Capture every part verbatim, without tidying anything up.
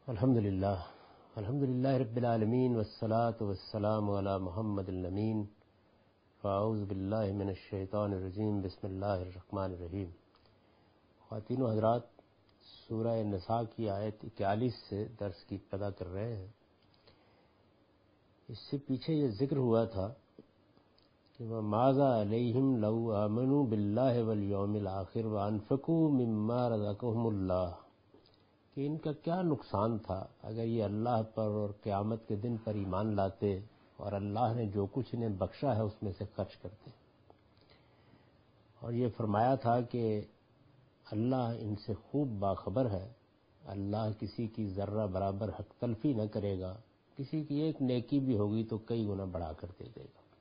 الحمد للہ الحمد للہ رب العالمین والصلاة والسلام علی محمد الامین فاعوذ باللہ من الشیطان الرجیم بسم اللہ الرحمن الرحیم۔ خواتین و حضرات، سورہ نساء کی آیت اکیالیس سے درس کی ابتدا کر رہے ہیں۔ اس سے پیچھے یہ ذکر ہوا تھا کہ وَمَاذَا عَلَيْهِمْ لَوْ آمَنُوا بِاللَّهِ وَالْيَوْمِ الْآخِرِ وَأَنفَقُوا مِمَّا رَزَقَهُمُ اللَّهُ، کہ ان کا کیا نقصان تھا اگر یہ اللہ پر اور قیامت کے دن پر ایمان لاتے اور اللہ نے جو کچھ انہیں بخشا ہے اس میں سے خرچ کرتے۔ اور یہ فرمایا تھا کہ اللہ ان سے خوب باخبر ہے، اللہ کسی کی ذرہ برابر حق تلفی نہ کرے گا، کسی کی ایک نیکی بھی ہوگی تو کئی گنا بڑھا کر دے دے گا۔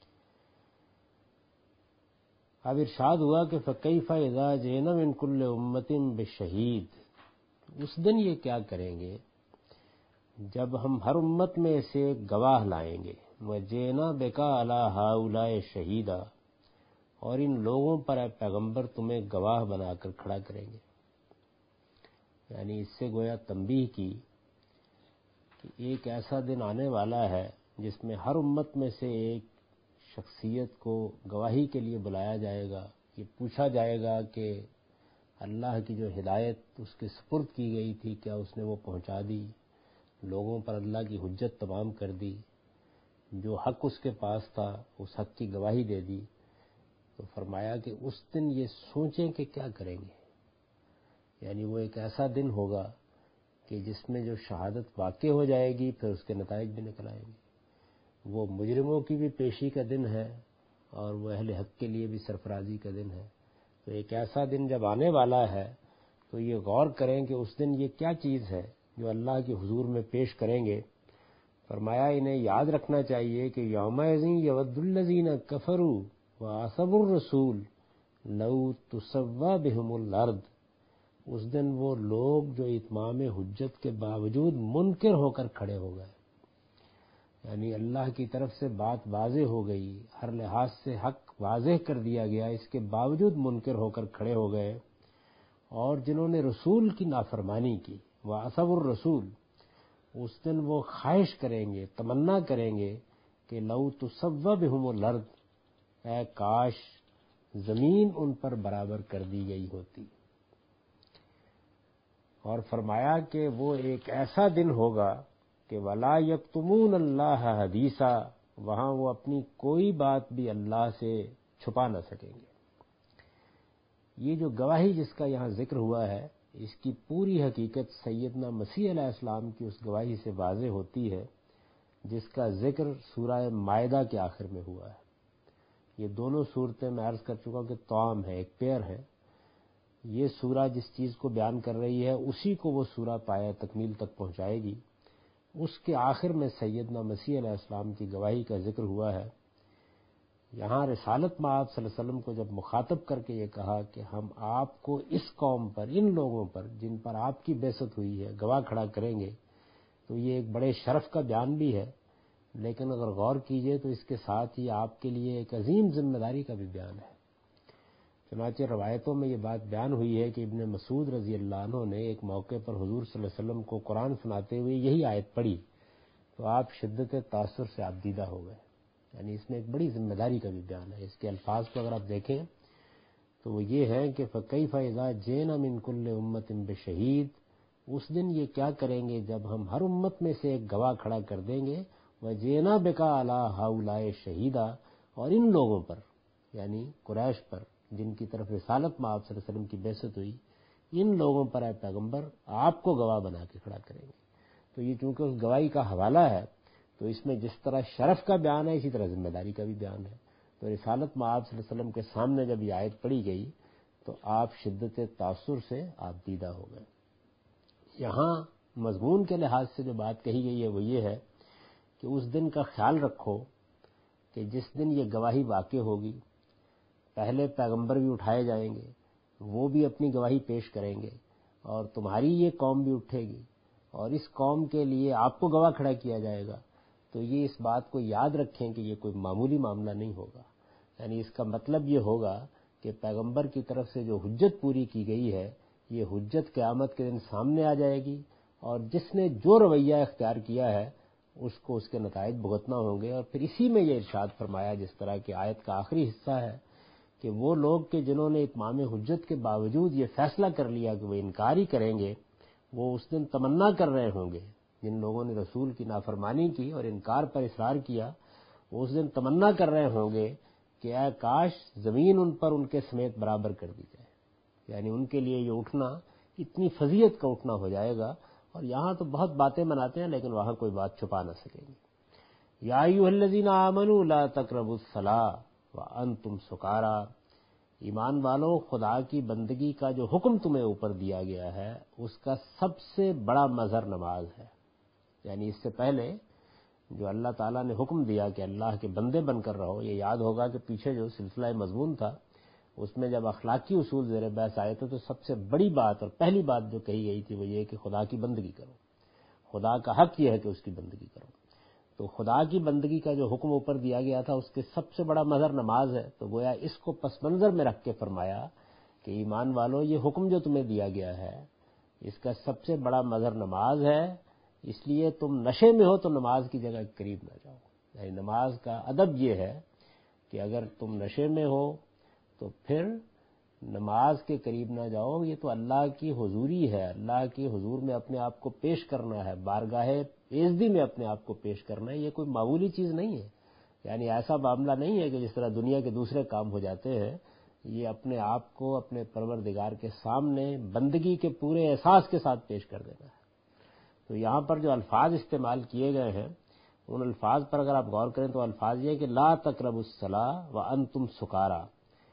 اب ارشاد ہوا کہ فَكَيْفَ إِذَا جِئْنَا مِنْ كُلِّ أُمَّةٍ بِشَهِيدٍ، اس دن یہ کیا کریں گے جب ہم ہر امت میں سے گواہ لائیں گے۔ وَجِئْنَا بِكَ عَلَىٰ هَٰؤُلَاءِ شَهِيدًا، اور ان لوگوں پر اے پیغمبر تمہیں گواہ بنا کر کھڑا کریں گے۔ یعنی اس سے گویا تنبیہ کی کہ ایک ایسا دن آنے والا ہے جس میں ہر امت میں سے ایک شخصیت کو گواہی کے لیے بلایا جائے گا۔ یہ پوچھا جائے گا کہ اللہ کی جو ہدایت اس کے سپرد کی گئی تھی کیا اس نے وہ پہنچا دی، لوگوں پر اللہ کی حجت تمام کر دی، جو حق اس کے پاس تھا اس حق کی گواہی دے دی۔ تو فرمایا کہ اس دن یہ سوچیں کہ کیا کریں گے۔ یعنی وہ ایک ایسا دن ہوگا کہ جس میں جو شہادت واقع ہو جائے گی پھر اس کے نتائج بھی نکل آئیں گے۔ وہ مجرموں کی بھی پیشی کا دن ہے اور وہ اہل حق کے لیے بھی سرفرازی کا دن ہے۔ تو ایک ایسا دن جب آنے والا ہے تو یہ غور کریں کہ اس دن یہ کیا چیز ہے جو اللہ کے حضور میں پیش کریں گے۔ فرمایا انہیں یاد رکھنا چاہیے کہ یومئذ یود الذین کفروا وعصوا الرسول لو تسوی بہم الارض، اس دن وہ لوگ جو اتمام حجت کے باوجود منکر ہو کر کھڑے ہو گئے، یعنی اللہ کی طرف سے بات واضح ہو گئی، ہر لحاظ سے حق واضح کر دیا گیا، اس کے باوجود منکر ہو کر کھڑے ہو گئے، اور جنہوں نے رسول کی نافرمانی کی وَعَصَوُا الرَّسُولَ، اس دن وہ خواہش کریں گے، تمنا کریں گے کہ لَوْ تُسَوَّى بِهُمُ الْأَرْضُ، اے کاش زمین ان پر برابر کر دی گئی ہوتی۔ اور فرمایا کہ وہ ایک ایسا دن ہوگا کہ وَلَا يَكْتُمُونَ اللَّهَ حَدِيثًا، وہاں وہ اپنی کوئی بات بھی اللہ سے چھپا نہ سکیں گے۔ یہ جو گواہی جس کا یہاں ذکر ہوا ہے اس کی پوری حقیقت سیدنا مسیح علیہ السلام کی اس گواہی سے واضح ہوتی ہے جس کا ذکر سورہ مائدہ کے آخر میں ہوا ہے۔ یہ دونوں صورتیں میں عرض کر چکا ہوں کہ توام ہے، ایک پیر ہے۔ یہ سورہ جس چیز کو بیان کر رہی ہے اسی کو وہ سورہ پایا تکمیل تک پہنچائے گی۔ اس کے آخر میں سیدنا مسیح علیہ السلام کی گواہی کا ذکر ہوا ہے۔ یہاں رسالت میں آپ صلی اللہ علیہ وسلم کو جب مخاطب کر کے یہ کہا کہ ہم آپ کو اس قوم پر، ان لوگوں پر جن پر آپ کی بعثت ہوئی ہے گواہ کھڑا کریں گے، تو یہ ایک بڑے شرف کا بیان بھی ہے، لیکن اگر غور کیجئے تو اس کے ساتھ ہی آپ کے لیے ایک عظیم ذمہ داری کا بھی بیان ہے۔ چنانچہ روایتوں میں یہ بات بیان ہوئی ہے کہ ابن مسعود رضی اللہ عنہ نے ایک موقع پر حضور صلی اللہ علیہ وسلم کو قرآن سناتے ہوئے یہی آیت پڑھی تو آپ شدت تاثر سے آبدیدہ ہو گئے۔ یعنی اس میں ایک بڑی ذمہ داری کا بھی بیان ہے۔ اس کے الفاظ کو اگر آپ دیکھیں تو وہ یہ ہے کہ فَكَيْفَ إِذَا جِئْنَا مِنْ كُلِّ أُمَّةٍ بِشَهِيدٍ، اس دن یہ کیا کریں گے جب ہم ہر امت میں سے ایک گواہ کھڑا کر دیں گے۔ وَجِئْنَا بِكَ عَلَىٰ هَٰؤُلَاءِ شَهِيدًا، اور ان لوگوں پر یعنی قریش پر جن کی طرف رسالت میں آپ صلی اللہ علیہ وسلم کی بعثت ہوئی، ان لوگوں پر اے پیغمبر آپ کو گواہ بنا کے کھڑا کریں گے۔ تو یہ چونکہ اس گواہی کا حوالہ ہے تو اس میں جس طرح شرف کا بیان ہے اسی طرح ذمہ داری کا بھی بیان ہے۔ تو رسالت میں آپ صلی اللہ علیہ وسلم کے سامنے جب یہ آیت پڑھی گئی تو آپ شدت تاثر سے آپ دیدہ ہو گئے۔ یہاں مضمون کے لحاظ سے جو بات کہی گئی ہے وہ یہ ہے کہ اس دن کا خیال رکھو کہ جس دن یہ گواہی واقع ہوگی، پہلے پیغمبر بھی اٹھائے جائیں گے، وہ بھی اپنی گواہی پیش کریں گے، اور تمہاری یہ قوم بھی اٹھے گی اور اس قوم کے لیے آپ کو گواہ کھڑا کیا جائے گا۔ تو یہ اس بات کو یاد رکھیں کہ یہ کوئی معمولی معاملہ نہیں ہوگا۔ یعنی اس کا مطلب یہ ہوگا کہ پیغمبر کی طرف سے جو حجت پوری کی گئی ہے یہ حجت قیامت کے دن سامنے آ جائے گی، اور جس نے جو رویہ اختیار کیا ہے اس کو اس کے نتائج بھگتنا ہوں گے۔ اور پھر اسی میں یہ ارشاد فرمایا جس طرح کی آیت کا آخری حصہ ہے کہ وہ لوگ کہ جنہوں نے اتمام حجت کے باوجود یہ فیصلہ کر لیا کہ وہ انکار ہی کریں گے، وہ اس دن تمنا کر رہے ہوں گے۔ جن لوگوں نے رسول کی نافرمانی کی اور انکار پر اصرار کیا، وہ اس دن تمنا کر رہے ہوں گے کہ اے کاش زمین ان پر ان کے سمیت برابر کر دی جائے، یعنی ان کے لیے یہ اٹھنا اتنی فضیلت کا اٹھنا ہو جائے گا۔ اور یہاں تو بہت باتیں مناتے ہیں لیکن وہاں کوئی بات چھپا نہ سکیں گے۔ یا ایھا الذین آمنوا لا تقربوا الصلاۃ وانتم سکارا، ایمان والو، خدا کی بندگی کا جو حکم تمہیں اوپر دیا گیا ہے اس کا سب سے بڑا مظہر نماز ہے۔ یعنی اس سے پہلے جو اللہ تعالیٰ نے حکم دیا کہ اللہ کے بندے بن کر رہو، یہ یاد ہوگا کہ پیچھے جو سلسلہ مضمون تھا اس میں جب اخلاقی اصول زیر بحث آئے تھے تو سب سے بڑی بات اور پہلی بات جو کہی گئی تھی وہ یہ کہ خدا کی بندگی کرو، خدا کا حق یہ ہے کہ اس کی بندگی کرو۔ تو خدا کی بندگی کا جو حکم اوپر دیا گیا تھا اس کے سب سے بڑا مظہر نماز ہے، تو گویا اس کو پس منظر میں رکھ کے فرمایا کہ ایمان والو، یہ حکم جو تمہیں دیا گیا ہے اس کا سب سے بڑا مظہر نماز ہے، اس لیے تم نشے میں ہو تو نماز کی جگہ قریب نہ جاؤ۔ یعنی نماز کا ادب یہ ہے کہ اگر تم نشے میں ہو تو پھر نماز کے قریب نہ جاؤ۔ یہ تو اللہ کی حضوری ہے، اللہ کے حضور میں اپنے آپ کو پیش کرنا ہے، بارگاہ عزتی میں اپنے آپ کو پیش کرنا ہے، یہ کوئی معمولی چیز نہیں ہے۔ یعنی ایسا معاملہ نہیں ہے کہ جس طرح دنیا کے دوسرے کام ہو جاتے ہیں، یہ اپنے آپ کو اپنے پروردگار کے سامنے بندگی کے پورے احساس کے ساتھ پیش کر دینا ہے۔ تو یہاں پر جو الفاظ استعمال کیے گئے ہیں ان الفاظ پر اگر آپ غور کریں تو الفاظ یہ کہ لا تقربوا الصلاۃ وانتم سکارا،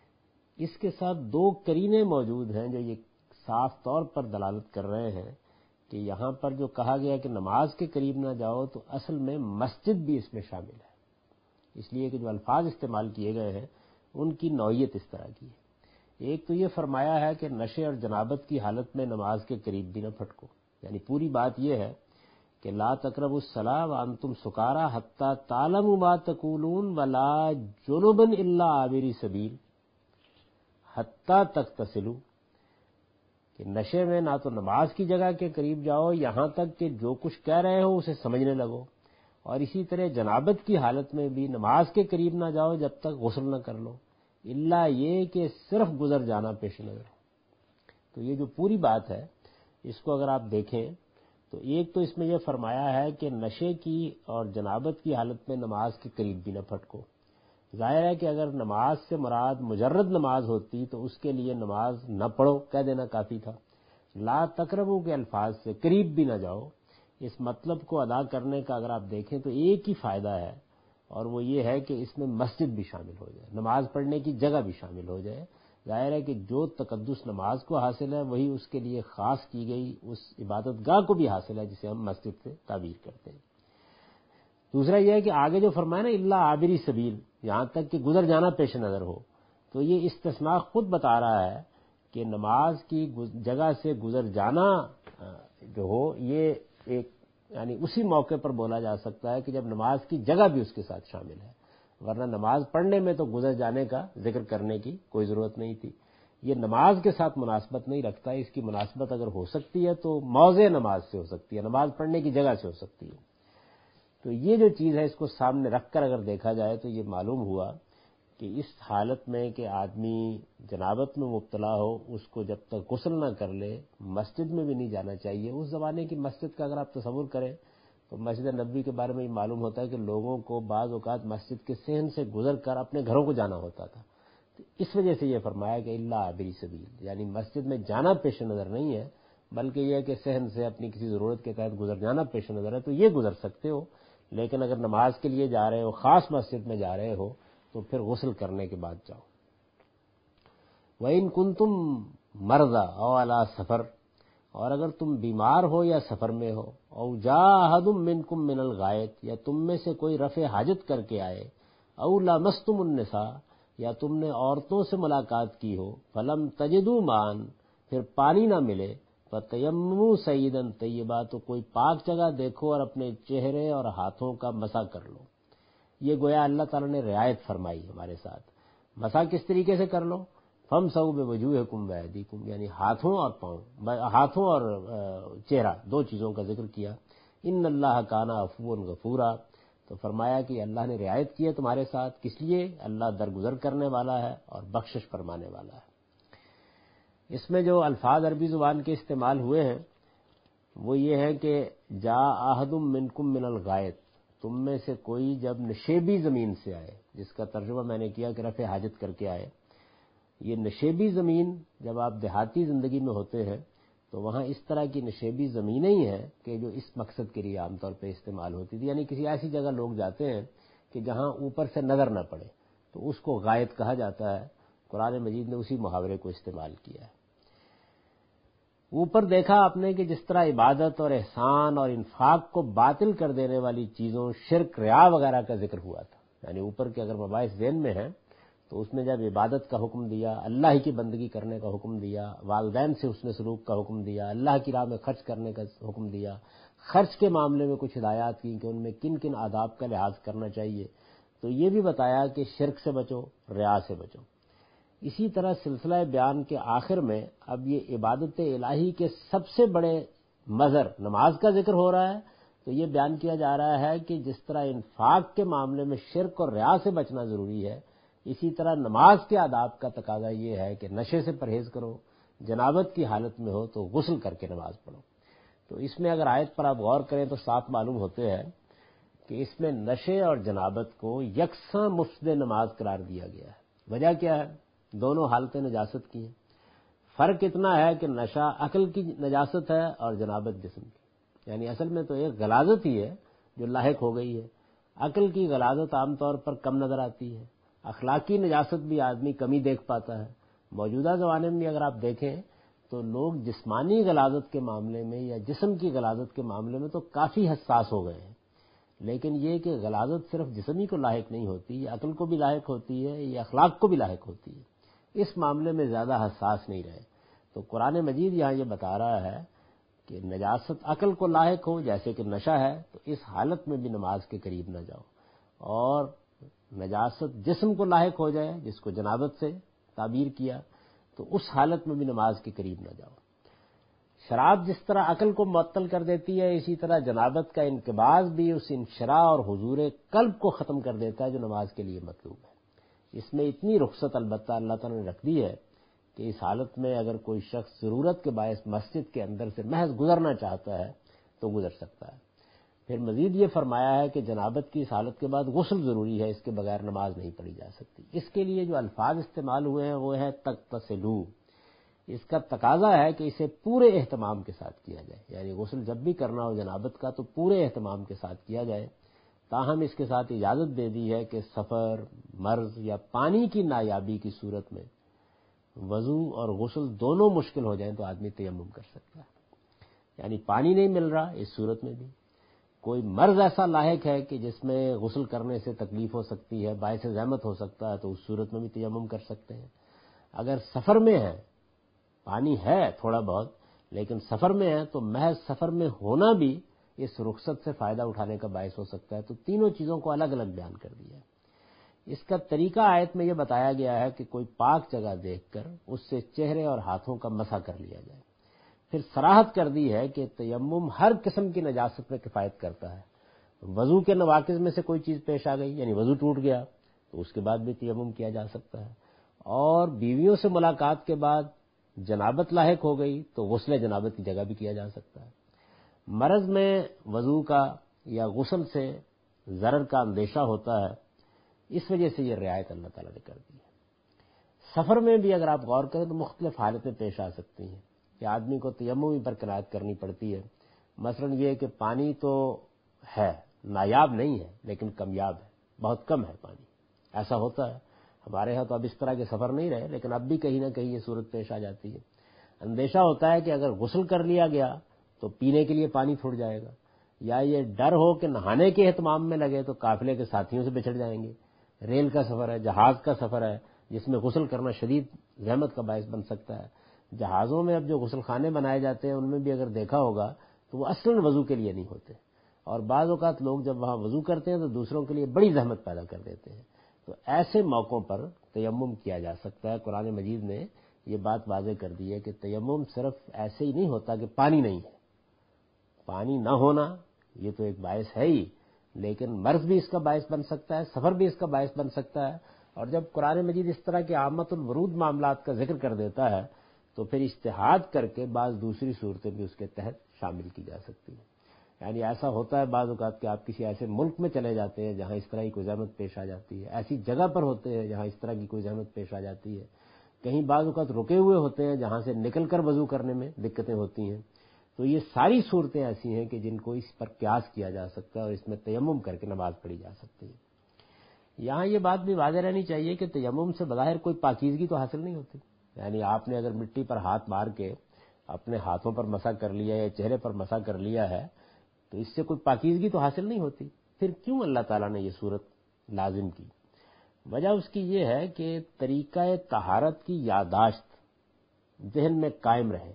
اس کے ساتھ دو قرینے موجود ہیں جو یہ صاف طور پر دلالت کر رہے ہیں کہ یہاں پر جو کہا گیا کہ نماز کے قریب نہ جاؤ تو اصل میں مسجد بھی اس میں شامل ہے، اس لیے کہ جو الفاظ استعمال کیے گئے ہیں ان کی نوعیت اس طرح کی ہے۔ ایک تو یہ فرمایا ہے کہ نشے اور جنابت کی حالت میں نماز کے قریب بھی نہ پھٹکو، یعنی پوری بات یہ ہے کہ لا تقربوا الصلاۃ وانتم سکارا حتی تعلموا ما تقولون ولا جنبا الا عابری سبیل حتی تغتسلوا، کہ نشے میں نہ تو نماز کی جگہ کے قریب جاؤ یہاں تک کہ جو کچھ کہہ رہے ہو اسے سمجھنے لگو، اور اسی طرح جنابت کی حالت میں بھی نماز کے قریب نہ جاؤ جب تک غسل نہ کر لو، الا یہ کہ صرف گزر جانا پیش نظر ہو۔ تو یہ جو پوری بات ہے اس کو اگر آپ دیکھیں تو ایک تو اس میں یہ فرمایا ہے کہ نشے کی اور جنابت کی حالت میں نماز کے قریب بھی نہ پھٹکو۔ ظاہر ہے کہ اگر نماز سے مراد مجرد نماز ہوتی تو اس کے لیے نماز نہ پڑھو کہہ دینا کافی تھا۔ لا تقربوا کے الفاظ سے قریب بھی نہ جاؤ، اس مطلب کو ادا کرنے کا اگر آپ دیکھیں تو ایک ہی فائدہ ہے، اور وہ یہ ہے کہ اس میں مسجد بھی شامل ہو جائے، نماز پڑھنے کی جگہ بھی شامل ہو جائے۔ ظاہر ہے کہ جو تقدس نماز کو حاصل ہے وہی اس کے لیے خاص کی گئی اس عبادت گاہ کو بھی حاصل ہے جسے ہم مسجد سے تعبیر کرتے ہیں۔ دوسرا یہ ہے کہ آگے جو فرمایا نا الا عابری سبیل، یہاں تک کہ گزر جانا پیش نظر ہو، تو یہ استثناء خود بتا رہا ہے کہ نماز کی جگہ سے گزر جانا جو ہو یہ ایک یعنی اسی موقع پر بولا جا سکتا ہے کہ جب نماز کی جگہ بھی اس کے ساتھ شامل ہے، ورنہ نماز پڑھنے میں تو گزر جانے کا ذکر کرنے کی کوئی ضرورت نہیں تھی۔ یہ نماز کے ساتھ مناسبت نہیں رکھتا، اس کی مناسبت اگر ہو سکتی ہے تو موضع نماز سے ہو سکتی ہے، نماز پڑھنے کی جگہ سے ہو سکتی ہے۔ تو یہ جو چیز ہے اس کو سامنے رکھ کر اگر دیکھا جائے تو یہ معلوم ہوا کہ اس حالت میں کہ آدمی جنابت میں مبتلا ہو اس کو جب تک غسل نہ کر لے مسجد میں بھی نہیں جانا چاہیے۔ اس زمانے کی مسجد کا اگر آپ تصور کریں تو مسجد نبوی کے بارے میں یہ معلوم ہوتا ہے کہ لوگوں کو بعض اوقات مسجد کے صحن سے گزر کر اپنے گھروں کو جانا ہوتا تھا، تو اس وجہ سے یہ فرمایا کہ الا عابری سبیل، یعنی مسجد میں جانا پیش نظر نہیں ہے بلکہ یہ ہے کہ صحن سے اپنی کسی ضرورت کے تحت گزر جانا پیش نظر ہے، تو یہ گزر سکتے ہو، لیکن اگر نماز کے لیے جا رہے ہو، خاص مسجد میں جا رہے ہو، تو پھر غسل کرنے کے بعد جاؤ۔ وَإِن كُنتُم مَرْضَىٰ أَوْ عَلَىٰ سَفَرٍ، اور اگر تم بیمار ہو یا سفر میں ہو، او جاء أَحَدٌ مِّنكُم مِّنَ الْغَائِطِ، یا تم میں سے کوئی رفع حاجت کر کے آئے، او لامستم النساء، یا تم نے عورتوں سے ملاقات کی ہو، فلم تجدوا ماءً، پھر پانی نہ ملے، فتیمموا صعیدا طیبا، تو کوئی پاک جگہ دیکھو اور اپنے چہرے اور ہاتھوں کا مسح کر لو۔ یہ گویا اللہ تعالیٰ نے رعایت فرمائی ہمارے ساتھ۔ مسح کس طریقے سے کر لو فامسحوا بوجوہکم وایدیکم، یعنی ہاتھوں اور پاؤں، ہاتھوں اور چہرہ دو چیزوں کا ذکر کیا۔ ان اللہ کان عفوا غفورا، تو فرمایا کہ اللہ نے رعایت کی ہے تمہارے ساتھ، کس لیے؟ اللہ درگزر کرنے والا ہے اور بخشش فرمانے والا ہے۔ اس میں جو الفاظ عربی زبان کے استعمال ہوئے ہیں وہ یہ ہے کہ جا احد منکم من الغائط، تم میں سے کوئی جب نشیبی زمین سے آئے، جس کا ترجمہ میں نے کیا کہ رفع حاجت کر کے آئے۔ یہ نشیبی زمین، جب آپ دیہاتی زندگی میں ہوتے ہیں تو وہاں اس طرح کی نشیبی زمینیں ہی ہیں کہ جو اس مقصد کے لیے عام طور پہ استعمال ہوتی تھی، یعنی کسی ایسی جگہ لوگ جاتے ہیں کہ جہاں اوپر سے نظر نہ پڑے، تو اس کو غائط کہا جاتا ہے۔ قرآن مجید نے اسی محاورے کو استعمال کیا ہے۔ اوپر دیکھا آپ نے کہ جس طرح عبادت اور احسان اور انفاق کو باطل کر دینے والی چیزوں، شرک، ریا وغیرہ کا ذکر ہوا تھا، یعنی اوپر کے اگر مباحث ذہن میں ہیں تو اس میں جب عبادت کا حکم دیا، اللہ ہی کی بندگی کرنے کا حکم دیا، والدین سے حسن سلوک کا حکم دیا، اللہ کی راہ میں خرچ کرنے کا حکم دیا، خرچ کے معاملے میں کچھ ہدایات کی کہ ان میں کن کن آداب کا لحاظ کرنا چاہیے، تو یہ بھی بتایا کہ شرک سے بچو، ریا سے بچو۔ اسی طرح سلسلہ بیان کے آخر میں اب یہ عبادت الہی کے سب سے بڑے مظہر نماز کا ذکر ہو رہا ہے، تو یہ بیان کیا جا رہا ہے کہ جس طرح انفاق کے معاملے میں شرک اور ریا سے بچنا ضروری ہے، اسی طرح نماز کے آداب کا تقاضا یہ ہے کہ نشے سے پرہیز کرو، جنابت کی حالت میں ہو تو غسل کر کے نماز پڑھو۔ تو اس میں اگر آیت پر آپ غور کریں تو صاف معلوم ہوتے ہیں کہ اس میں نشے اور جنابت کو یکساں مفسد نماز قرار دیا گیا ہے۔ وجہ کیا ہے؟ دونوں حالتیں نجاست کی ہیں، فرق اتنا ہے کہ نشہ عقل کی نجاست ہے اور جنابت جسم کی، یعنی اصل میں تو ایک غلاظت ہی ہے جو لاحق ہو گئی ہے۔ عقل کی غلاظت عام طور پر کم نظر آتی ہے، اخلاقی نجاست بھی آدمی کم ہی دیکھ پاتا ہے۔ موجودہ زمانے میں اگر آپ دیکھیں تو لوگ جسمانی غلاظت کے معاملے میں یا جسم کی غلاظت کے معاملے میں تو کافی حساس ہو گئے ہیں، لیکن یہ کہ غلاظت صرف جسمی کو لاحق نہیں ہوتی، یہ عقل کو بھی لاحق ہوتی ہے، یہ اخلاق کو بھی لاحق ہوتی ہے، اس معاملے میں زیادہ حساس نہیں رہے۔ تو قرآن مجید یہاں یہ بتا رہا ہے کہ نجاست عقل کو لاحق ہو جیسے کہ نشہ ہے، تو اس حالت میں بھی نماز کے قریب نہ جاؤ، اور نجاست جسم کو لاحق ہو جائے جس کو جنابت سے تعبیر کیا، تو اس حالت میں بھی نماز کے قریب نہ جاؤ۔ شراب جس طرح عقل کو معطل کر دیتی ہے، اسی طرح جنابت کا انقباض بھی اس انشراح اور حضور قلب کو ختم کر دیتا ہے جو نماز کے لیے مطلوب ہے۔ اس میں اتنی رخصت البتہ اللہ تعالیٰ نے رکھ دی ہے کہ اس حالت میں اگر کوئی شخص ضرورت کے باعث مسجد کے اندر سے محض گزرنا چاہتا ہے تو گزر سکتا ہے۔ پھر مزید یہ فرمایا ہے کہ جنابت کی اس حالت کے بعد غسل ضروری ہے، اس کے بغیر نماز نہیں پڑھی جا سکتی۔ اس کے لیے جو الفاظ استعمال ہوئے ہیں وہ ہے تغتسلوا، اس کا تقاضا ہے کہ اسے پورے اہتمام کے ساتھ کیا جائے، یعنی غسل جب بھی کرنا ہو جنابت کا تو پورے اہتمام کے ساتھ کیا جائے۔ تاہم اس کے ساتھ اجازت دے دی ہے کہ سفر، مرض یا پانی کی نایابی کی صورت میں وضو اور غسل دونوں مشکل ہو جائیں تو آدمی تیمم کر سکتا ہے، یعنی پانی نہیں مل رہا اس صورت میں بھی، کوئی مرض ایسا لاحق ہے کہ جس میں غسل کرنے سے تکلیف ہو سکتی ہے، باعث زحمت ہو سکتا ہے، تو اس صورت میں بھی تیمم کر سکتے ہیں۔ اگر سفر میں ہے، پانی ہے تھوڑا بہت لیکن سفر میں ہے، تو محض سفر میں ہونا بھی اس رخصت سے فائدہ اٹھانے کا باعث ہو سکتا ہے۔ تو تینوں چیزوں کو الگ الگ بیان کر دیا ہے۔ اس کا طریقہ آیت میں یہ بتایا گیا ہے کہ کوئی پاک جگہ دیکھ کر اس سے چہرے اور ہاتھوں کا مسح کر لیا جائے۔ پھر صراحت کر دی ہے کہ تیمم ہر قسم کی نجاست میں کفایت کرتا ہے۔ وضو کے نواقض میں سے کوئی چیز پیش آ گئی، یعنی وضو ٹوٹ گیا، تو اس کے بعد بھی تیمم کیا جا سکتا ہے، اور بیویوں سے ملاقات کے بعد جنابت لاحق ہو گئی تو غسل جنابت کی جگہ بھی کیا جا سکتا ہے۔ مرض میں وضو کا یا غسل سے ضرر کا اندیشہ ہوتا ہے، اس وجہ سے یہ رعایت اللہ تعالیٰ نے کر دی ہے۔ سفر میں بھی اگر آپ غور کریں تو مختلف حالتیں پیش آ سکتی ہیں کہ آدمی کو تیمم پر قناعت کرنی پڑتی ہے۔ مثلا یہ کہ پانی تو ہے، نایاب نہیں ہے لیکن کمیاب ہے، بہت کم ہے پانی، ایسا ہوتا ہے۔ ہمارے ہاں تو اب اس طرح کے سفر نہیں رہے لیکن اب بھی کہیں نہ کہیں یہ صورت پیش آ جاتی ہے۔ اندیشہ ہوتا ہے کہ اگر غسل کر لیا گیا تو پینے کے لیے پانی چھوٹ جائے گا، یا یہ ڈر ہو کہ نہانے کے اہتمام میں لگے تو قافلے کے ساتھیوں سے بچھڑ جائیں گے۔ ریل کا سفر ہے، جہاز کا سفر ہے جس میں غسل کرنا شدید زحمت کا باعث بن سکتا ہے۔ جہازوں میں اب جو غسل خانے بنائے جاتے ہیں ان میں بھی اگر دیکھا ہوگا تو وہ اصلاً وضو کے لیے نہیں ہوتے، اور بعض اوقات لوگ جب وہاں وضو کرتے ہیں تو دوسروں کے لیے بڑی زحمت پیدا کر دیتے ہیں۔ تو ایسے موقعوں پر تیمم کیا جا سکتا ہے۔ قرآن مجید نے یہ بات واضح کر دی ہے کہ تیمم صرف ایسے ہی نہیں ہوتا کہ پانی نہیں ہے، پانی نہ ہونا یہ تو ایک باعث ہے ہی، لیکن مرض بھی اس کا باعث بن سکتا ہے، سفر بھی اس کا باعث بن سکتا ہے، اور جب قرآن مجید اس طرح کے عامۃ الورود معاملات کا ذکر کر دیتا ہے تو پھر اجتہاد کر کے بعض دوسری صورتیں بھی اس کے تحت شامل کی جا سکتی ہیں۔ یعنی ایسا ہوتا ہے بعض اوقات کہ آپ کسی ایسے ملک میں چلے جاتے ہیں جہاں اس طرح کی کوئی زحمت پیش آ جاتی ہے، ایسی جگہ پر ہوتے ہیں جہاں اس طرح کی کوئی زحمت پیش آ جاتی ہے، کہیں بعض اوقات رکے ہوئے ہوتے ہیں جہاں سے نکل کر وضو کرنے میں دقتیں ہوتی ہیں، تو یہ ساری صورتیں ایسی ہیں کہ جن کو اس پر قیاس کیا جا سکتا ہے اور اس میں تیمم کر کے نماز پڑھی جا سکتی ہے۔ یہاں یہ بات بھی واضح رہنی چاہیے کہ تیمم سے بظاہر کوئی پاکیزگی تو حاصل نہیں ہوتی، یعنی آپ نے اگر مٹی پر ہاتھ مار کے اپنے ہاتھوں پر مسح کر لیا یا چہرے پر مسح کر لیا ہے تو اس سے کوئی پاکیزگی تو حاصل نہیں ہوتی، پھر کیوں اللہ تعالیٰ نے یہ صورت لازم کی؟ وجہ اس کی یہ ہے کہ طریقہ طہارت کی یادداشت ذہن میں قائم رہے،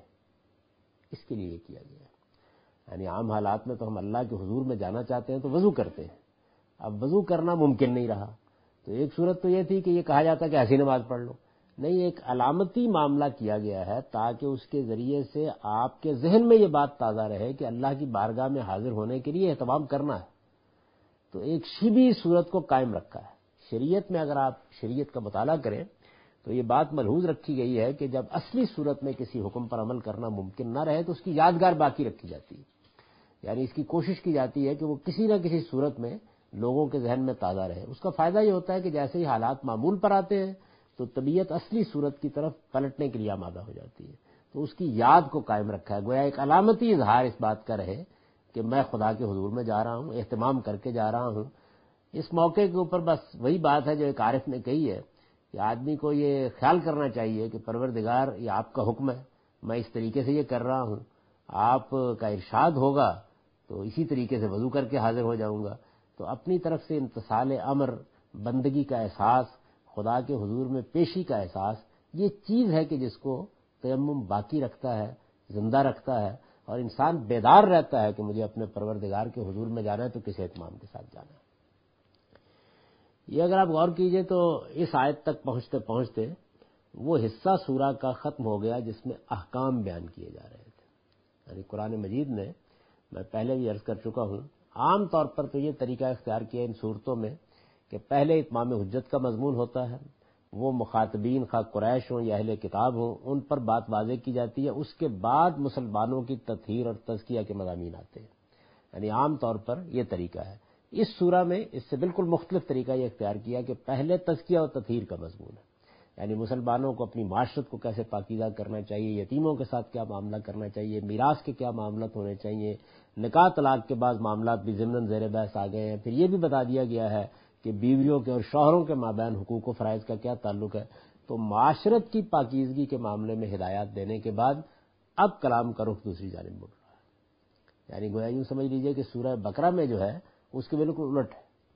اس کے لیے یہ کیا گیا ہے۔ یعنی عام حالات میں تو ہم اللہ کے حضور میں جانا چاہتے ہیں تو وضو کرتے ہیں، اب وضو کرنا ممکن نہیں رہا تو ایک صورت تو یہ تھی کہ یہ کہا جاتا کہ ایسی نماز پڑھ لو، نہیں، ایک علامتی معاملہ کیا گیا ہے تاکہ اس کے ذریعے سے آپ کے ذہن میں یہ بات تازہ رہے کہ اللہ کی بارگاہ میں حاضر ہونے کے لیے اہتمام کرنا ہے، تو ایک شبی صورت کو قائم رکھا ہے۔ شریعت میں اگر آپ شریعت کا مطالعہ کریں تو یہ بات ملحوظ رکھی گئی ہے کہ جب اصلی صورت میں کسی حکم پر عمل کرنا ممکن نہ رہے تو اس کی یادگار باقی رکھی جاتی ہے، یعنی اس کی کوشش کی جاتی ہے کہ وہ کسی نہ کسی صورت میں لوگوں کے ذہن میں تازہ رہے۔ اس کا فائدہ یہ ہوتا ہے کہ جیسے ہی حالات معمول پر آتے ہیں تو طبیعت اصلی صورت کی طرف پلٹنے کے لیے آمادہ ہو جاتی ہے، تو اس کی یاد کو قائم رکھا ہے، گویا ایک علامتی اظہار اس بات کا رہے کہ میں خدا کے حضور میں جا رہا ہوں، اہتمام کر کے جا رہا ہوں۔ اس موقع کے اوپر بس وہی بات ہے جو ایک عارف نے کہی ہے کہ آدمی کو یہ خیال کرنا چاہیے کہ پروردگار یہ آپ کا حکم ہے، میں اس طریقے سے یہ کر رہا ہوں، آپ کا ارشاد ہوگا تو اسی طریقے سے وضو کر کے حاضر ہو جاؤں گا۔ تو اپنی طرف سے امتثال امر، بندگی کا احساس، خدا کے حضور میں پیشی کا احساس، یہ چیز ہے کہ جس کو تیمم باقی رکھتا ہے، زندہ رکھتا ہے، اور انسان بیدار رہتا ہے کہ مجھے اپنے پروردگار کے حضور میں جانا ہے تو کس اہتمام کے ساتھ جانا ہے۔ یہ اگر آپ غور کیجئے تو اس آیت تک پہنچتے پہنچتے وہ حصہ سورہ کا ختم ہو گیا جس میں احکام بیان کیے جا رہے تھے۔ یعنی قرآن مجید نے، میں پہلے بھی عرض کر چکا ہوں، عام طور پر تو یہ طریقہ اختیار کیا ان صورتوں میں کہ پہلے اتمام حجت کا مضمون ہوتا ہے، وہ مخاطبین خواہ قریش ہوں یا اہل کتاب ہوں ان پر بات واضح کی جاتی ہے، اس کے بعد مسلمانوں کی تطہیر اور تزکیہ کے مضامین آتے ہیں۔ یعنی عام طور پر یہ طریقہ ہے۔ اس سورہ میں اس سے بالکل مختلف طریقہ یہ اختیار کیا کہ پہلے تزکیہ اور تطہیر کا مضمون ہے، یعنی مسلمانوں کو اپنی معاشرت کو کیسے پاکیزہ کرنا چاہیے، یتیموں کے ساتھ کیا معاملہ کرنا چاہیے، میراث کے کیا معاملات ہونے چاہیے، نکاح طلاق کے بعض معاملات بھی ضمن زیر بحث آ گئے ہیں۔ پھر یہ بھی بتا دیا گیا ہے کہ بیویوں کے اور شوہروں کے مابین حقوق و فرائض کا کیا تعلق ہے۔ تو معاشرت کی پاکیزگی کے معاملے میں ہدایات دینے کے بعد اب کلام کا رخ دوسری جانب مڑ رہا ہے، یعنی گویا یوں سمجھ لیجئے کہ سورہ بقرہ میں جو ہے اس کے بالکل الٹ ہے،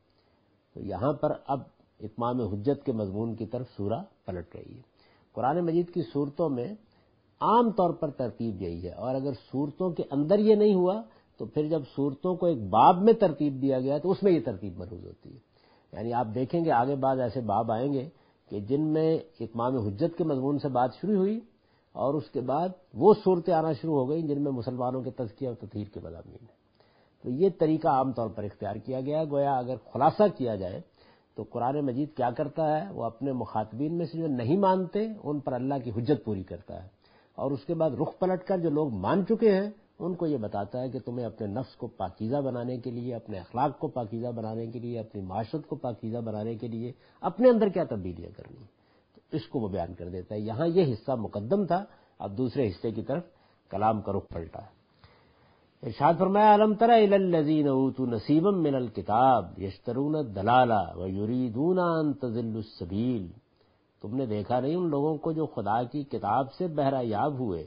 تو یہاں پر اب اتمام حجت کے مضمون کی طرف سورہ پلٹ رہی ہے۔ قرآن مجید کی صورتوں میں عام طور پر ترتیب یہی ہے، اور اگر صورتوں کے اندر یہ نہیں ہوا تو پھر جب صورتوں کو ایک باب میں ترتیب دیا گیا تو اس میں یہ ترتیب ملحوظ ہوتی ہے۔ یعنی آپ دیکھیں گے آگے بعد ایسے باب آئیں گے کہ جن میں اتمام حجت کے مضمون سے بات شروع ہوئی اور اس کے بعد وہ صورتیں آنا شروع ہو گئیں جن میں مسلمانوں کے تزکیہ اور تطہیر کے مضامین ہیں۔ تو یہ طریقہ عام طور پر اختیار کیا گیا ہے۔ گویا اگر خلاصہ کیا جائے تو قرآن مجید کیا کرتا ہے، وہ اپنے مخاطبین میں سے جو نہیں مانتے ان پر اللہ کی حجت پوری کرتا ہے، اور اس کے بعد رخ پلٹ کر جو لوگ مان چکے ہیں ان کو یہ بتاتا ہے کہ تمہیں اپنے نفس کو پاکیزہ بنانے کے لیے، اپنے اخلاق کو پاکیزہ بنانے کے لیے، اپنی معاشرت کو پاکیزہ بنانے کے لیے اپنے اندر کیا تبدیلیاں کرنی ہیں، تو اس کو وہ بیان کر دیتا ہے۔ یہاں یہ حصہ مقدم تھا، اب دوسرے حصے کی طرف کلام کا رخ پلٹا ہے۔ ارشاد فرمایا الم تر الی الذین اوتوا نصیبا من الکتاب یشترون الضلالہ ویریدون ان تضلوا السبیل، تم نے دیکھا نہیں ان لوگوں کو جو خدا کی کتاب سے بہرہ یاب ہوئے،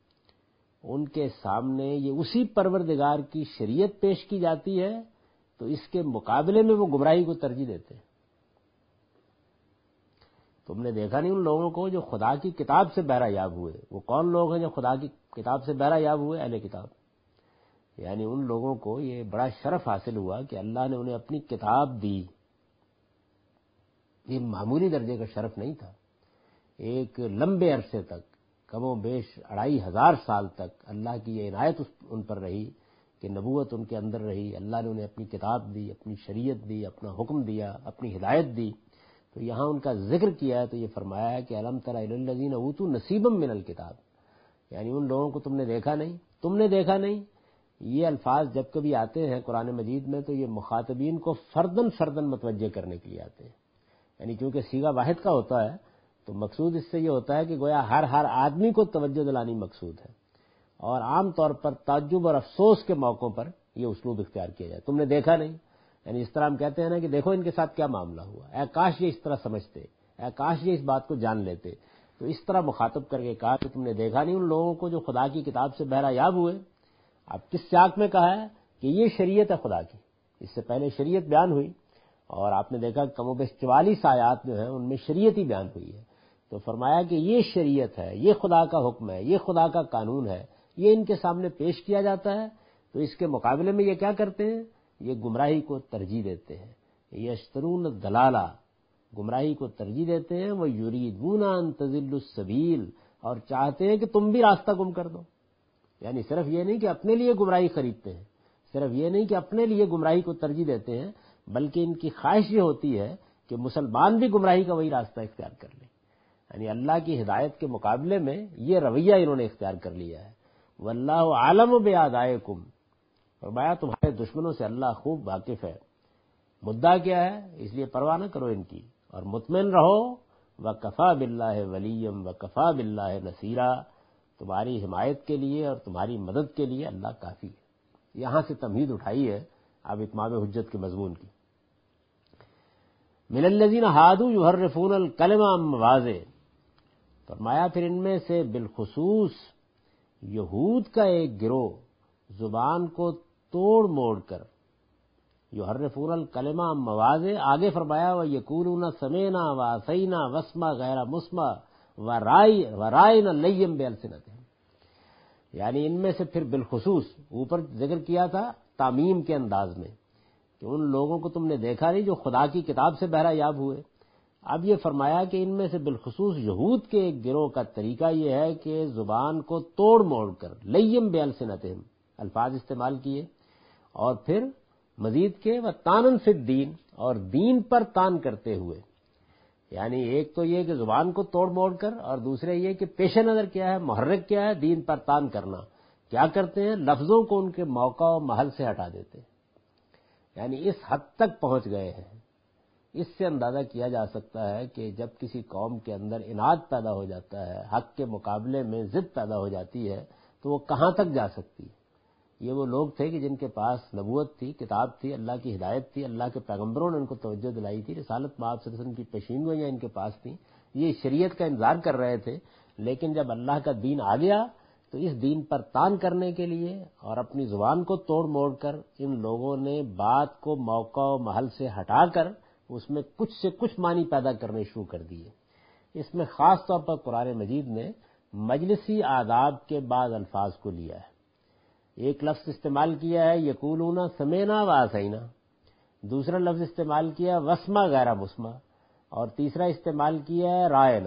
ان کے سامنے یہ اسی پروردگار کی شریعت پیش کی جاتی ہے تو اس کے مقابلے میں وہ گمراہی کو ترجیح دیتے ہیں۔ تم نے دیکھا نہیں ان لوگوں کو جو خدا کی کتاب سے بہرہ یاب ہوئے، وہ کون لوگ ہیں جو خدا کی کتاب سے بہرہ یاب ہوئے؟ اہل کتاب، یعنی ان لوگوں کو یہ بڑا شرف حاصل ہوا کہ اللہ نے انہیں اپنی کتاب دی، یہ معمولی درجے کا شرف نہیں تھا. ایک لمبے عرصے تک، کم و بیش اڑائی ہزار سال تک اللہ کی یہ عنایت ان پر رہی کہ نبوت ان کے اندر رہی. اللہ نے انہیں اپنی کتاب دی، اپنی شریعت دی، اپنا حکم دیا، اپنی ہدایت دی. تو یہاں ان کا ذکر کیا ہے تو یہ فرمایا ہے کہ الم تر الی الذین اوتوا نصیبا من الکتاب، یعنی ان لوگوں کو تم نے دیکھا نہیں، تم نے دیکھا نہیں. یہ الفاظ جب کبھی آتے ہیں قرآن مجید میں تو یہ مخاطبین کو فردن فردن متوجہ کرنے کے لیے آتے ہیں. یعنی کیونکہ صیغہ واحد کا ہوتا ہے تو مقصود اس سے یہ ہوتا ہے کہ گویا ہر ہر آدمی کو توجہ دلانی مقصود ہے، اور عام طور پر تعجب اور افسوس کے موقعوں پر یہ اسلوب اختیار کیا جائے. تم نے دیکھا نہیں، یعنی اس طرح ہم کہتے ہیں نا کہ دیکھو ان کے ساتھ کیا معاملہ ہوا، اے کاش یہ اس طرح سمجھتے، اے کاش یہ اس بات کو جان لیتے. تو اس طرح مخاطب کر کے کہا کہ تم نے دیکھا نہیں ان لوگوں کو جو خدا کی کتاب سے بہرہ یاب ہوئے. اب کس سیاق میں کہا ہے کہ یہ شریعت ہے خدا کی، اس سے پہلے شریعت بیان ہوئی اور آپ نے دیکھا کم و بیش چوالیس آیات جو ہیں ان میں شریعت ہی بیان ہوئی ہے. تو فرمایا کہ یہ شریعت ہے، یہ خدا کا حکم ہے، یہ خدا کا قانون ہے، یہ ان کے سامنے پیش کیا جاتا ہے. تو اس کے مقابلے میں یہ کیا کرتے ہیں؟ یہ گمراہی کو ترجیح دیتے ہیں. یشترون الضلالہ، گمراہی کو ترجیح دیتے ہیں. وہ یریدون ان تضلوا السبیل، اور چاہتے ہیں کہ تم بھی راستہ گم کر دو. یعنی صرف یہ نہیں کہ اپنے لیے گمراہی خریدتے ہیں، صرف یہ نہیں کہ اپنے لیے گمراہی کو ترجیح دیتے ہیں، بلکہ ان کی خواہش یہ ہوتی ہے کہ مسلمان بھی گمراہی کا وہی راستہ اختیار کر لیں. یعنی اللہ کی ہدایت کے مقابلے میں یہ رویہ انہوں نے اختیار کر لیا ہے. واللہ عالم باعدائکم، فرمایا تمہارے دشمنوں سے اللہ خوب واقف ہے. مدعا کیا ہے؟ اس لیے پرواہ نہ کرو ان کی، اور مطمئن رہو وکفیٰ باللہ ولیم وکفیٰ باللہ نصیرا، تمہاری حمایت کے لیے اور تمہاری مدد کے لیے اللہ کافی ہے. یہاں سے تمہید اٹھائی ہے اب اتمام حجت کے مضمون کی. من الذین ہادوا یحرفون الکلم عن مواضعہ، فرمایا پھر ان میں سے بالخصوص یہود کا ایک گروہ زبان کو توڑ موڑ کر، یحرفون الکلم عن مواضعہ، آگے فرمایا ویقولون سمعنا وعصینا واسمع غیر مسمع ورائنا لیم بألسنتہم، یعنی ان میں سے پھر بالخصوص، اوپر ذکر کیا تھا تعمیم کے انداز میں کہ ان لوگوں کو تم نے دیکھا نہیں جو خدا کی کتاب سے بہرہ یاب ہوئے. اب یہ فرمایا کہ ان میں سے بالخصوص یہود کے ایک گروہ کا طریقہ یہ ہے کہ زبان کو توڑ موڑ کر لیم بألسنتہم الفاظ استعمال کیے، اور پھر مزید کے وطانن فی الدین، اور دین پر تان کرتے ہوئے. یعنی ایک تو یہ کہ زبان کو توڑ موڑ کر، اور دوسرے یہ کہ پیش نظر کیا ہے، محرک کیا ہے، دین پر تان کرنا. کیا کرتے ہیں؟ لفظوں کو ان کے موقع و محل سے ہٹا دیتے ہیں. یعنی اس حد تک پہنچ گئے ہیں. اس سے اندازہ کیا جا سکتا ہے کہ جب کسی قوم کے اندر اناد پیدا ہو جاتا ہے، حق کے مقابلے میں ضد پیدا ہو جاتی ہے، تو وہ کہاں تک جا سکتی ہے. یہ وہ لوگ تھے کہ جن کے پاس نبوت تھی، کتاب تھی، اللہ کی ہدایت تھی، اللہ کے پیغمبروں نے ان کو توجہ دلائی تھی، رسالت مآب صلی اللہ علیہ وسلم کی پیشینگوئیاں ان کے پاس تھیں، یہ شریعت کا انتظار کر رہے تھے. لیکن جب اللہ کا دین آ گیا تو اس دین پر تان کرنے کے لیے اور اپنی زبان کو توڑ موڑ کر ان لوگوں نے بات کو موقع و محل سے ہٹا کر اس میں کچھ سے کچھ معنی پیدا کرنے شروع کر دیے. اس میں خاص طور پر قرآن مجید نے مجلسی آداب کے بعض الفاظ کو لیا ہے. ایک لفظ استعمال کیا ہے یقولون سمعنا وعصینا، دوسرا لفظ استعمال کیا واسمع غیر مسمع، اور تیسرا استعمال کیا ہے رائنا.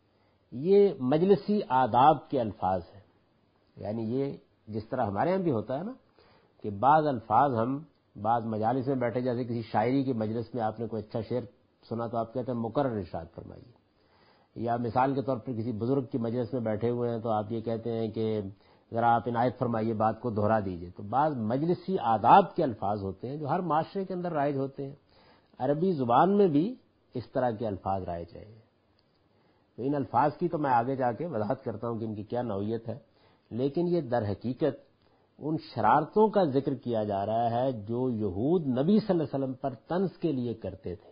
یہ مجلسی آداب کے الفاظ ہیں. یعنی یہ جس طرح ہمارے ہاں بھی ہوتا ہے نا کہ بعض الفاظ ہم بعض مجالس میں بیٹھے، جیسے کسی شاعری کی مجلس میں آپ نے کوئی اچھا شعر سنا تو آپ کہتے ہیں مقرر ارشاد فرمائیے، یا مثال کے طور پر کسی بزرگ کی مجلس میں بیٹھے ہوئے ہیں تو آپ یہ کہتے ہیں کہ ذرا آپ عنایت فرمائیے، بات کو دہرا دیجئے. تو بعض مجلسی آداب کے الفاظ ہوتے ہیں جو ہر معاشرے کے اندر رائج ہوتے ہیں. عربی زبان میں بھی اس طرح کے الفاظ رائج ہیں. تو ان الفاظ کی تو میں آگے جا کے وضاحت کرتا ہوں کہ ان کی کیا نوعیت ہے، لیکن یہ در حقیقت ان شرارتوں کا ذکر کیا جا رہا ہے جو یہود نبی صلی اللہ علیہ وسلم پر طنز کے لیے کرتے تھے.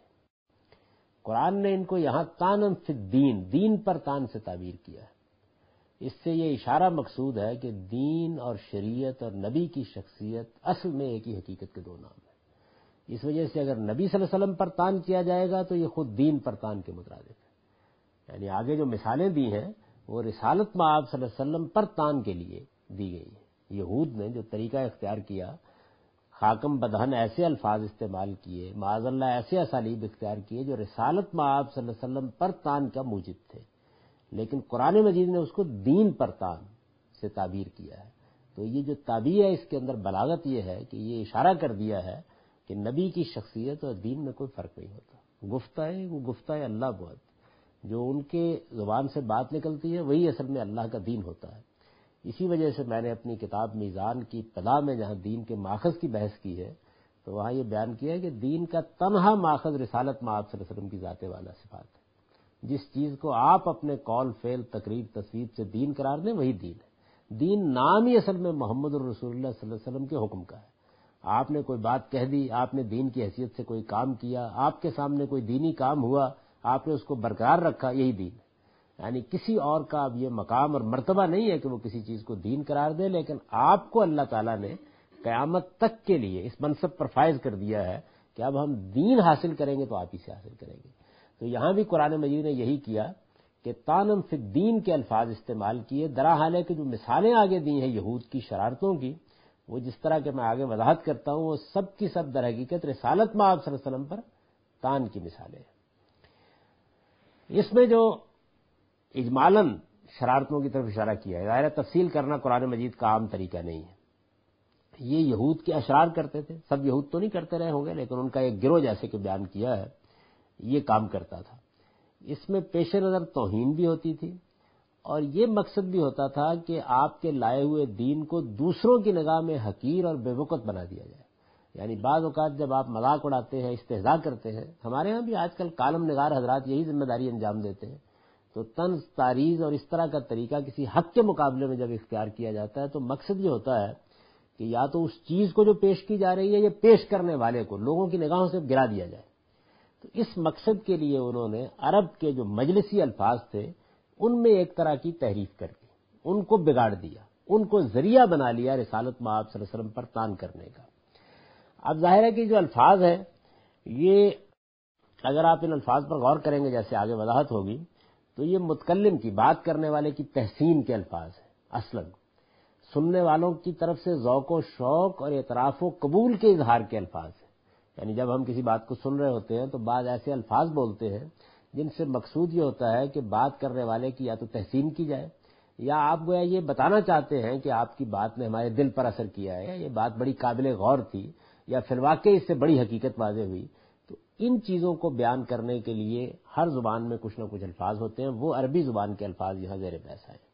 قرآن نے ان کو یہاں تانن فی الدین، دین پر تان سے تعبیر کیا ہے. اس سے یہ اشارہ مقصود ہے کہ دین اور شریعت اور نبی کی شخصیت اصل میں ایک ہی حقیقت کے دو نام ہیں. اس وجہ سے اگر نبی صلی اللہ علیہ وسلم پر تان کیا جائے گا تو یہ خود دین پر تان کے مترادف ہے. یعنی آگے جو مثالیں دی ہیں وہ رسالت مآب صلی اللہ علیہ وسلم پر تان کے لیے دی گئی ہیں. یہود نے جو طریقہ اختیار کیا، خاکم بدہن ایسے الفاظ استعمال کیے، معاذ اللہ ایسے اسالیب اختیار کیے جو رسالت مآب صلی اللہ علیہ وسلم پر تان کا موجب تھے، لیکن قرآن مجید نے اس کو دین پر تان سے تعبیر کیا ہے۔ تو یہ جو تعبیر ہے اس کے اندر بلاغت یہ ہے کہ یہ اشارہ کر دیا ہے کہ نبی کی شخصیت اور دین میں کوئی فرق نہیں ہوتا، گفتہ ہے وہ گفتہ ہے اللہ بہت، جو ان کے زبان سے بات نکلتی ہے وہی اصل میں اللہ کا دین ہوتا ہے۔ اسی وجہ سے میں نے اپنی کتاب میزان کی ابتدا میں جہاں دین کے ماخذ کی بحث کی ہے تو وہاں یہ بیان کیا ہے کہ دین کا تنہا ماخذ رسالت مآب صلی اللہ علیہ وسلم کی ذات والا صفات ہے۔ جس چیز کو آپ اپنے قول فعل تقریر تصویر سے دین قرار دیں وہی دین ہے۔ دین نام ہی اصل میں محمد الرسول اللہ صلی اللہ علیہ وسلم کے حکم کا ہے۔ آپ نے کوئی بات کہہ دی، آپ نے دین کی حیثیت سے کوئی کام کیا، آپ کے سامنے کوئی دینی کام ہوا، آپ نے اس کو برقرار رکھا، یہی دین ہے۔ یعنی کسی اور کا اب یہ مقام اور مرتبہ نہیں ہے کہ وہ کسی چیز کو دین قرار دے، لیکن آپ کو اللہ تعالیٰ نے قیامت تک کے لیے اس منصب پر فائز کر دیا ہے کہ اب ہم دین حاصل کریں گے تو آپ ہی سے حاصل کریں گے۔ تو یہاں بھی قرآن مجید نے یہی کیا کہ تانم فی الدین کے الفاظ استعمال کیے، درا حال ہے کہ جو مثالیں آگے دی ہیں یہود کی شرارتوں کی، وہ جس طرح کہ میں آگے وضاحت کرتا ہوں وہ سب کی سب در حقیقت رسالت مآب صلی اللہ علیہ وسلم پر تان کی مثالیں ہیں۔ اس میں جو اجمالاً شرارتوں کی طرف اشارہ کیا ہے، ظاہر تفصیل کرنا قرآن مجید کا عام طریقہ نہیں ہے۔ یہ یہود کے اشرار کرتے تھے، سب یہود تو نہیں کرتے رہے ہوں گے لیکن ان کا ایک گروہ جیسے کہ بیان کیا ہے یہ کام کرتا تھا۔ اس میں پیش نظر توہین بھی ہوتی تھی اور یہ مقصد بھی ہوتا تھا کہ آپ کے لائے ہوئے دین کو دوسروں کی نگاہ میں حقیر اور بے وقت بنا دیا جائے۔ یعنی بعض اوقات جب آپ مذاق اڑاتے ہیں، استہزاء کرتے ہیں، ہمارے ہاں بھی آج کل کالم نگار حضرات یہی ذمہ داری انجام دیتے ہیں، تو طنز تعریض اور اس طرح کا طریقہ کسی حق کے مقابلے میں جب اختیار کیا جاتا ہے تو مقصد یہ ہوتا ہے کہ یا تو اس چیز کو جو پیش کی جا رہی ہے یا پیش کرنے والے کو لوگوں کی نگاہوں سے گرا دیا جائے۔ تو اس مقصد کے لیے انہوں نے عرب کے جو مجلسی الفاظ تھے ان میں ایک طرح کی تحریف کر دی، ان کو بگاڑ دیا، ان کو ذریعہ بنا لیا رسالت مآب صلی اللہ علیہ وسلم پر تان کرنے کا۔ اب ظاہر ہے کہ جو الفاظ ہیں یہ اگر آپ ان الفاظ پر غور کریں گے جیسے آگے وضاحت ہوگی تو یہ متکلم کی بات کرنے والے کی تحسین کے الفاظ ہیں، اصلاً سننے والوں کی طرف سے ذوق و شوق اور اعتراف و قبول کے اظہار کے الفاظ ہیں۔ یعنی جب ہم کسی بات کو سن رہے ہوتے ہیں تو بعض ایسے الفاظ بولتے ہیں جن سے مقصود یہ ہوتا ہے کہ بات کرنے والے کی یا تو تحسین کی جائے یا آپ گویا یہ بتانا چاہتے ہیں کہ آپ کی بات نے ہمارے دل پر اثر کیا ہے، یہ بات بڑی قابل غور تھی یا فی الواقع اس سے بڑی حقیقت واضح ہوئی۔ تو ان چیزوں کو بیان کرنے کے لیے ہر زبان میں کچھ نہ کچھ الفاظ ہوتے ہیں، وہ عربی زبان کے الفاظ یہاں زیر بحث آئے۔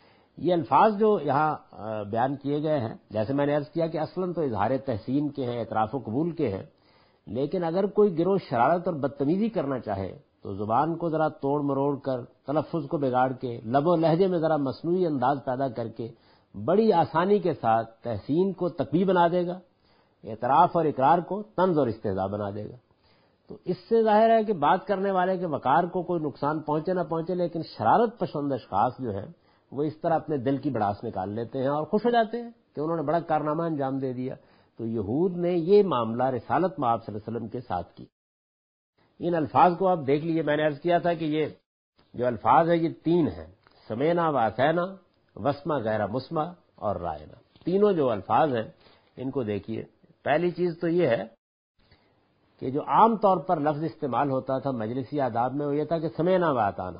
یہ الفاظ جو یہاں بیان کیے گئے ہیں جیسے میں نے عرض کیا کہ اصلاً تو اظہار تحسین کے ہیں، اعتراف و قبول کے ہیں، لیکن اگر کوئی گروہ شرارت اور بدتمیزی کرنا چاہے تو زبان کو ذرا توڑ مروڑ کر، تلفظ کو بگاڑ کے، لب و لہجے میں ذرا مصنوعی انداز پیدا کر کے بڑی آسانی کے ساتھ تحسین کو تقویہ بنا دے گا، اعتراف اور اقرار کو طنز اور استہزاء بنا دے گا۔ تو اس سے ظاہر ہے کہ بات کرنے والے کے وقار کو کوئی نقصان پہنچے نہ پہنچے، لیکن شرارت پسند اشخاص جو ہیں وہ اس طرح اپنے دل کی بڑاس نکال لیتے ہیں اور خوش ہو جاتے ہیں کہ انہوں نے بڑا کارنامہ انجام دے دیا۔ تو یہود نے یہ معاملہ رسالت مآب صلی اللہ علیہ وسلم کے ساتھ کی۔ ان الفاظ کو آپ دیکھ لیجئے، میں نے عرض کیا تھا کہ یہ جو الفاظ ہیں یہ تین ہیں، سمینا و اطعنا، وسمع غیر مسمع اور رائنا۔ تینوں جو الفاظ ہیں ان کو دیکھیے۔ پہلی چیز تو یہ ہے کہ جو عام طور پر لفظ استعمال ہوتا تھا مجلسی آداب میں وہ یہ تھا کہ سمینا و اطعنا،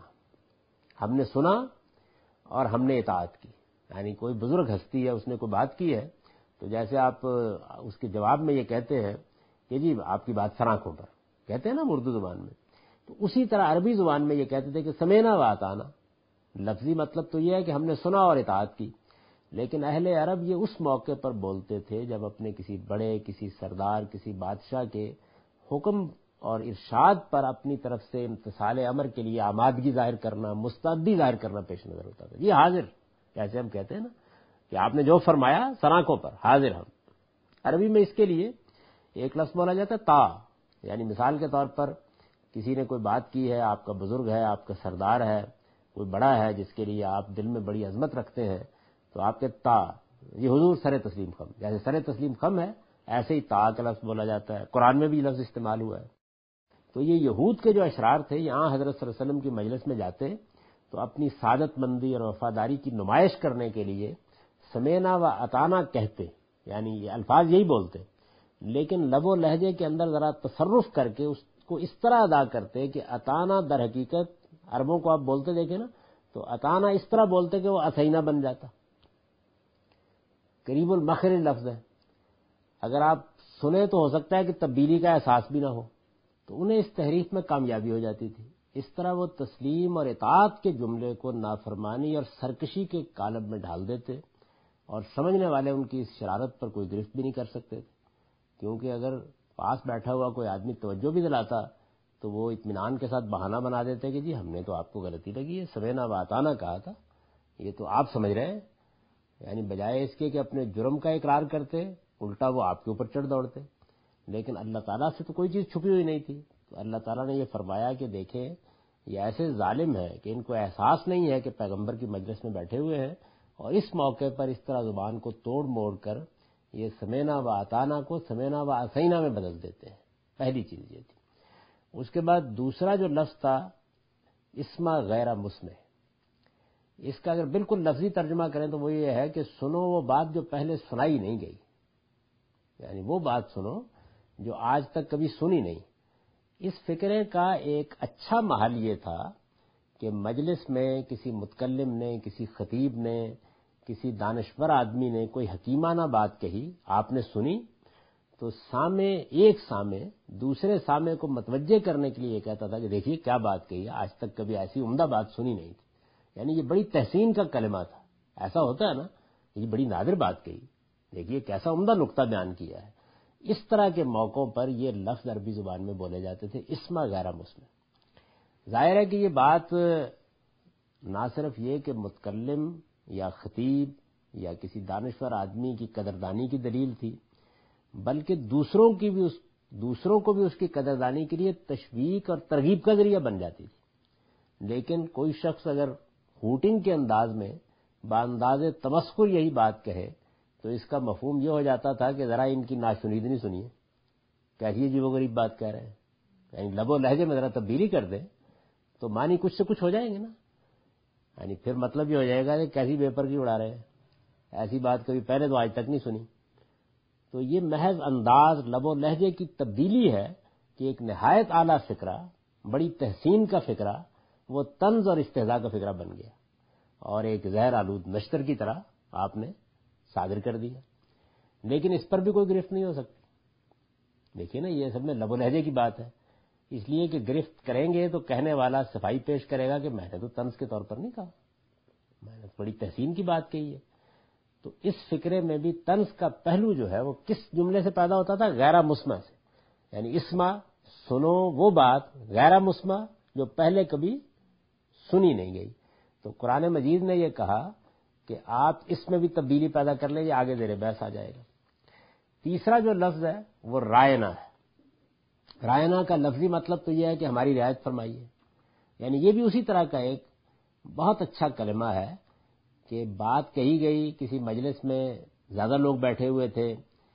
ہم نے سنا اور ہم نے اطاعت کی۔ یعنی کوئی بزرگ ہستی ہے، اس نے کوئی بات کی ہے تو جیسے آپ اس کے جواب میں یہ کہتے ہیں کہ جی آپ کی بات سرآنکھوں پر، کہتے ہیں نا اردو زبان میں، تو اسی طرح عربی زبان میں یہ کہتے تھے کہ سمینا و اطعنا۔ لفظی مطلب تو یہ ہے کہ ہم نے سنا اور اطاعت کی، لیکن اہل عرب یہ اس موقع پر بولتے تھے جب اپنے کسی بڑے، کسی سردار، کسی بادشاہ کے حکم اور ارشاد پر اپنی طرف سے امتثال امر کے لیے آمادگی ظاہر کرنا، مستعدی ظاہر کرنا پیش نظر ہوتا تھا۔ یہ حاضر، جیسے ہم کہتے ہیں نا کہ آپ نے جو فرمایا سرآنکھوں پر، حاضر ہم۔ عربی میں اس کے لیے ایک لفظ بولا جاتا ہے تا، یعنی مثال کے طور پر کسی نے کوئی بات کی ہے، آپ کا بزرگ ہے، آپ کا سردار ہے، کوئی بڑا ہے جس کے لیے آپ دل میں بڑی عظمت رکھتے ہیں، تو آپ کے تا، یہ حضور سر تسلیم خم، جیسے سر تسلیم خم ہے ایسے ہی تا کا لفظ بولا جاتا ہے، قرآن میں بھی یہ لفظ استعمال ہوا ہے۔ تو یہ یہود کے جو اشرار تھے یہاں حضرت صلی اللہ علیہ وسلم کی مجلس میں جاتے تو اپنی سعادت مندی اور وفاداری کی نمائش کرنے کے لیے سمینا و اطعنا کہتے، یعنی یہ الفاظ یہی بولتے، لیکن لب و لہجے کے اندر ذرا تصرف کر کے اس کو اس طرح ادا کرتے کہ اتانا در حقیقت عربوں کو آپ بولتے دیکھیں نا تو اتانا اس طرح بولتے کہ وہ اتھینا بن جاتا، قریب المخرج لفظ ہے، اگر آپ سنیں تو ہو سکتا ہے کہ تبدیلی کا احساس بھی نہ ہو، تو انہیں اس تحریف میں کامیابی ہو جاتی تھی۔ اس طرح وہ تسلیم اور اطاعت کے جملے کو نافرمانی اور سرکشی کے قالب میں ڈھال دیتے، اور سمجھنے والے ان کی اس شرارت پر کوئی گرفت بھی نہیں کر سکتے تھے، کیونکہ اگر پاس بیٹھا ہوا کوئی آدمی توجہ بھی دلاتا تو وہ اطمینان کے ساتھ بہانہ بنا دیتے کہ جی ہم نے تو آپ کو غلطی لگی ہے، سمینا و اطعنا کہا تھا، یہ تو آپ سمجھ رہے ہیں، یعنی بجائے اس کے کہ اپنے جرم کا اقرار کرتے الٹا وہ آپ کے اوپر چڑھ دوڑتے۔ لیکن اللہ تعالیٰ سے تو کوئی چیز چھپی ہوئی نہیں تھی، تو اللہ تعالیٰ نے یہ فرمایا کہ دیکھیں یہ ایسے ظالم ہیں کہ ان کو احساس نہیں ہے کہ پیغمبر کی مجلس میں بیٹھے ہوئے ہیں، اور اس موقع پر اس طرح زبان کو توڑ موڑ کر یہ سمینا و اطعنا کو سمینا و عصینا میں بدل دیتے ہیں۔ پہلی چیز یہ تھی۔ اس کے بعد دوسرا جو لفظ تھا اسما غیر مسمع، اس کا اگر بالکل لفظی ترجمہ کریں تو وہ یہ ہے کہ سنو وہ بات جو پہلے سنائی نہیں گئی، یعنی وہ بات سنو جو آج تک کبھی سنی نہیں۔ اس فکرے کا ایک اچھا محل یہ تھا کہ مجلس میں کسی متکلم نے، کسی خطیب نے، کسی دانشور آدمی نے کوئی حکیمانہ بات کہی، آپ نے سنی، تو سامع ایک سامع دوسرے سامع کو متوجہ کرنے کے لیے یہ کہتا تھا کہ دیکھیے کیا بات کہی ہے، آج تک کبھی ایسی عمدہ بات سنی نہیں تھی، یعنی یہ بڑی تحسین کا کلمہ تھا۔ ایسا ہوتا ہے نا، یہ بڑی نادر بات کہی، دیکھیے کیسا عمدہ نقطہ بیان کیا ہے۔ اس طرح کے موقعوں پر یہ لفظ عربی زبان میں بولے جاتے تھے اسما غیر مسمع۔ ظاہر ہے کہ یہ بات نہ صرف یہ کہ متکلم یا خطیب یا کسی دانشور آدمی کی قدردانی کی دلیل تھی، بلکہ دوسروں کی بھی اس دوسروں کو بھی اس کی قدردانی کے لیے تشویق اور ترغیب کا ذریعہ بن جاتی تھی۔ لیکن کوئی شخص اگر ہوٹنگ کے انداز میں بانداز تمسخر یہی بات کہے تو اس کا مفہوم یہ ہو جاتا تھا کہ ذرا ان کی ناشنیدنی سنیے، کیسی عجیب و غریب بات کہہ رہے ہیں، یعنی لب و لہجے میں ذرا تبدیلی کر دیں تو معنی کچھ سے کچھ ہو جائیں گے نا، یعنی پھر مطلب یہ ہو جائے گا کہ کیسی بے پرگی اڑا رہے ہیں، ایسی بات کبھی پہلے تو آج تک نہیں سنی۔ تو یہ محض انداز لب و لہجے کی تبدیلی ہے کہ ایک نہایت اعلیٰ فکرہ، بڑی تحسین کا فکرہ، وہ طنز اور استہزاء کا فکرہ بن گیا، اور ایک زہر آلود نشتر کی طرح آپ نے صادر کر دیا۔ لیکن اس پر بھی کوئی گرفت نہیں ہو سکتی۔ دیکھیے نا، یہ سب میں لب و لہجے کی بات ہے، اس لیے کہ گرفت کریں گے تو کہنے والا صفائی پیش کرے گا کہ میں نے تو طنز کے طور پر نہیں کہا، میں نے بڑی تحسین کی بات کہی ہے۔ تو اس فکرے میں بھی طنز کا پہلو جو ہے وہ کس جملے سے پیدا ہوتا تھا؟ غیر مسمع سے، یعنی اسما سنو وہ بات غیر مسمع جو پہلے کبھی سنی نہیں گئی۔ تو قرآن مجید نے یہ کہا کہ آپ اس میں بھی تبدیلی پیدا کر لیں، یہ آگے زیر بحث آ جائے گا۔ تیسرا جو لفظ ہے وہ رائنا ہے۔ رائنا کا لفظی مطلب تو یہ ہے کہ ہماری رعایت فرمائیے، یعنی یہ بھی اسی طرح کا ایک بہت اچھا کلمہ ہے کہ بات کہی گئی کسی مجلس میں، زیادہ لوگ بیٹھے ہوئے تھے،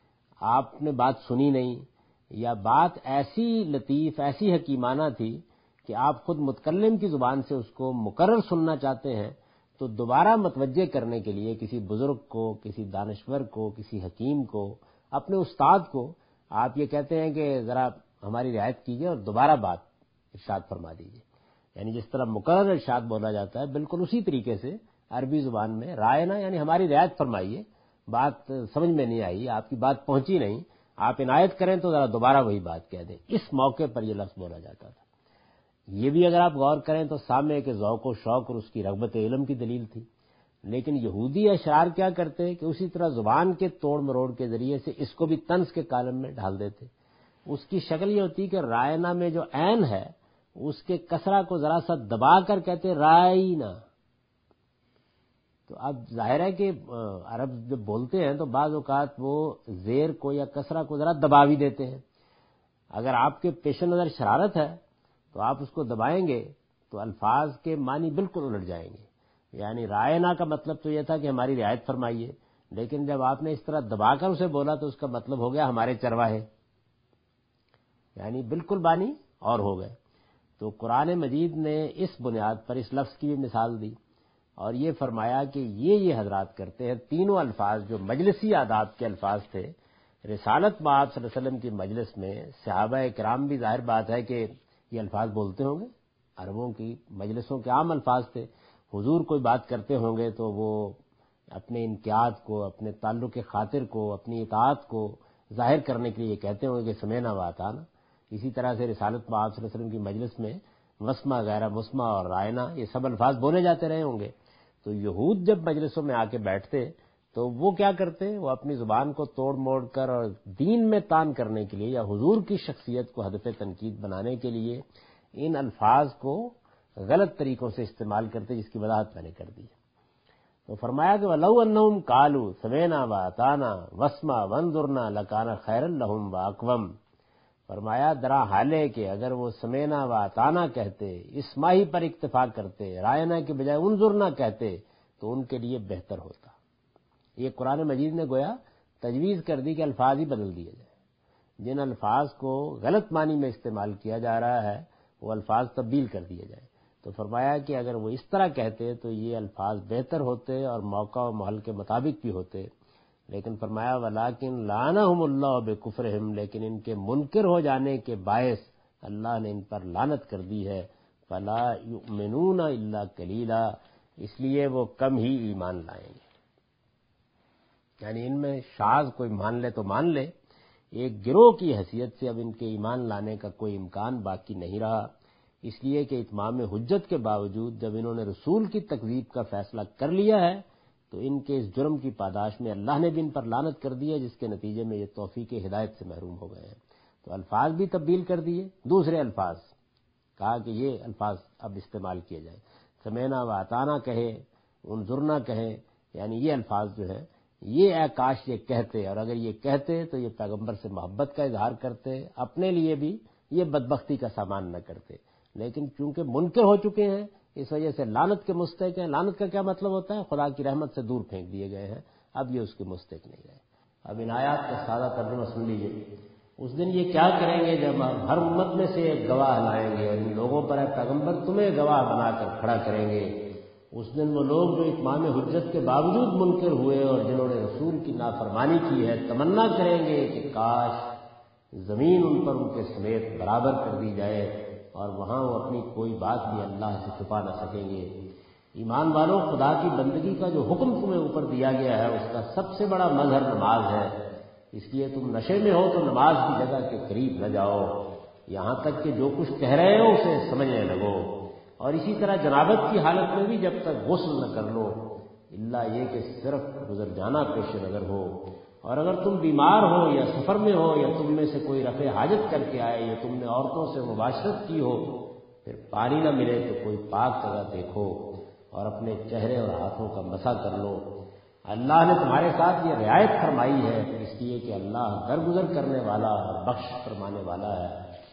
آپ نے بات سنی نہیں، یا بات ایسی لطیف ایسی حکیمانہ تھی کہ آپ خود متکلم کی زبان سے اس کو مکرر سننا چاہتے ہیں، تو دوبارہ متوجہ کرنے کے لیے کسی بزرگ کو، کسی دانشور کو، کسی حکیم کو، اپنے استاد کو آپ یہ کہتے ہیں کہ ذرا ہماری رعایت کیجیے اور دوبارہ بات ارشاد فرما دیجیے۔ یعنی جس طرح مکرر ارشاد بولا جاتا ہے، بالکل اسی طریقے سے عربی زبان میں رائنا یعنی ہماری رعایت فرمائیے، بات سمجھ میں نہیں آئی، آپ کی بات پہنچی نہیں، آپ عنایت کریں تو ذرا دوبارہ وہی بات کہہ دیں۔ اس موقع پر یہ لفظ بولا جاتا تھا۔ یہ بھی اگر آپ غور کریں تو سامنے کے ذوق و شوق اور اس کی رغبت علم کی دلیل تھی، لیکن یہودی اشرار کیا کرتے کہ اسی طرح زبان کے توڑ مروڑ کے ذریعے سے اس کو بھی طنز کے کالم میں ڈھال دیتے۔ اس کی شکل یہ ہوتی کہ رائنا میں جو عین ہے اس کے کسرہ کو ذرا سا دبا کر کہتے رائنا۔ تو اب ظاہر ہے کہ عرب جب بولتے ہیں تو بعض اوقات وہ زیر کو یا کسرہ کو ذرا دبا بھی دیتے ہیں۔ اگر آپ کے پیش نظر شرارت ہے تو آپ اس کو دبائیں گے تو الفاظ کے معنی بالکل الٹ جائیں گے۔ یعنی رائنا کا مطلب تو یہ تھا کہ ہماری رعایت فرمائیے، لیکن جب آپ نے اس طرح دبا کر اسے بولا تو اس کا مطلب ہو گیا ہمارے چرواہے، یعنی بالکل بانی اور ہو گئے۔ تو قرآن مجید نے اس بنیاد پر اس لفظ کی بھی مثال دی اور یہ فرمایا کہ یہ یہ حضرات کرتے ہیں، تینوں الفاظ جو مجلسی آداب کے الفاظ تھے، رسالت میں آپ صلی اللہ علیہ وسلم کی مجلس میں صحابہ کرام بھی ظاہر بات ہے کہ یہ الفاظ بولتے ہوں گے، عربوں کی مجلسوں کے عام الفاظ تھے. حضور کوئی بات کرتے ہوں گے تو وہ اپنے انقیاد کو، اپنے تعلق خاطر کو، اپنی اطاعت کو ظاہر کرنے کے لیے یہ کہتے ہوں گے کہ سمعنا و اطعنا. اسی طرح سے رسالت میں آپ صلی اللہ علیہ وسلم کی مجلس میں وسمع، غیر مسمع اور رائنا یہ سب الفاظ بولے جاتے رہے ہوں گے. تو یہود جب مجلسوں میں آ کے بیٹھتے تو وہ کیا کرتے؟ وہ اپنی زبان کو توڑ موڑ کر اور دین میں تان کرنے کے لیے یا حضور کی شخصیت کو ہدف تنقید بنانے کے لیے ان الفاظ کو غلط طریقوں سے استعمال کرتے، جس کی وضاحت میں نے کر دی. تو فرمایا کہ وَلَوْ أَنَّهُمْ قَالُوا سَمِعْنَا وَأَطَعْنَا وَاسْمَعْ وَانظُرْنَا لَكَانَ خَيْرًا لَّهُمْ وَأَقْوَمَ. فرمایا درا حال ہے کہ اگر وہ سمینا و اطعنا کہتے، اسما ہی پر اکتفا کرتے، رائنا کے بجائے انظرنا کہتے تو ان کے لیے بہتر ہوتا. یہ قرآن مجید نے گویا تجویز کر دی کہ الفاظ ہی بدل دیے جائیں. جن الفاظ کو غلط معنی میں استعمال کیا جا رہا ہے وہ الفاظ تبدیل کر دیے جائیں. تو فرمایا کہ اگر وہ اس طرح کہتے تو یہ الفاظ بہتر ہوتے اور موقع و محل کے مطابق بھی ہوتے. لیکن فرمایا ولیکن لعنہم اللہ بکفرہم، لیکن ان کے منکر ہو جانے کے باعث اللہ نے ان پر لعنت کر دی ہے. فلا یؤمنون الا قلیلا، اس لیے وہ کم ہی ایمان لائیں گے. یعنی ان میں شاذ کوئی مان لے تو مان لے، ایک گروہ کی حیثیت سے اب ان کے ایمان لانے کا کوئی امکان باقی نہیں رہا. اس لیے کہ اتمام حجت کے باوجود جب انہوں نے رسول کی تکذیب کا فیصلہ کر لیا ہے تو ان کے اس جرم کی پاداش میں اللہ نے بھی ان پر لعنت کر دی ہے، جس کے نتیجے میں یہ توفیق ہدایت سے محروم ہو گئے ہیں. تو الفاظ بھی تبدیل کر دیے، دوسرے الفاظ کہا کہ یہ الفاظ اب استعمال کیے جائیں. سمینا و اطعنا کہے، انظرنا کہیں، یعنی یہ الفاظ جو ہیں یہ اے کاش یہ کہتے، اور اگر یہ کہتے تو یہ پیغمبر سے محبت کا اظہار کرتے، اپنے لیے بھی یہ بدبختی کا سامان نہ کرتے. لیکن چونکہ منکر ہو چکے ہیں اس وجہ سے لعنت کے مستحق ہیں. لعنت کا کیا مطلب ہوتا ہے؟ خدا کی رحمت سے دور پھینک دیے گئے ہیں، اب یہ اس کے مستحق نہیں رہے. اب ان آیات کا سادہ ترجمہ سن لیجیے. اس دن یہ کیا کریں گے جب ہر امت میں سے ایک گواہ لائیں گے اور ان لوگوں پر اے پیغمبر تمہیں گواہ بنا کر کھڑا کریں گے. اس دن وہ لوگ جو اتمام حجت کے باوجود منکر ہوئے اور جنہوں نے رسول کی نافرمانی کی ہے تمنا کریں گے کہ کاش زمین ان پر ان کے سمیت برابر کر دی جائے اور وہاں وہ اپنی کوئی بات بھی اللہ سے چھپا نہ سکیں گے. ایمان والوں، خدا کی بندگی کا جو حکم تمہیں اوپر دیا گیا ہے اس کا سب سے بڑا مظہر نماز ہے. اس لیے تم نشے میں ہو تو نماز کی جگہ کے قریب نہ جاؤ، یہاں تک کہ جو کچھ کہہ رہے ہو اسے سمجھنے لگو. اور اسی طرح جنابت کی حالت میں بھی جب تک غسل نہ کر لو، الا یہ کہ صرف گزر جانا پیش نظر ہو. اور اگر تم بیمار ہو یا سفر میں ہو یا تم میں سے کوئی رفع حاجت کر کے آئے یا تم نے عورتوں سے مباشرت کی ہو، پھر پانی نہ ملے تو کوئی پاک جگہ دیکھو اور اپنے چہرے اور ہاتھوں کا مسح کر لو. اللہ نے تمہارے ساتھ یہ رعایت فرمائی ہے اس لیے کہ اللہ درگزر کرنے والا اور بخش فرمانے والا ہے.